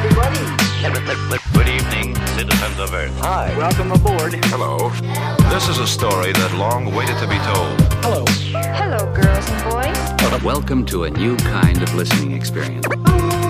everybody. Good evening, citizens of Earth. Hi. Welcome aboard. Hello. This is a story that long waited to be told. Hello. Hello, girls and boys. Welcome to a new kind of listening experience.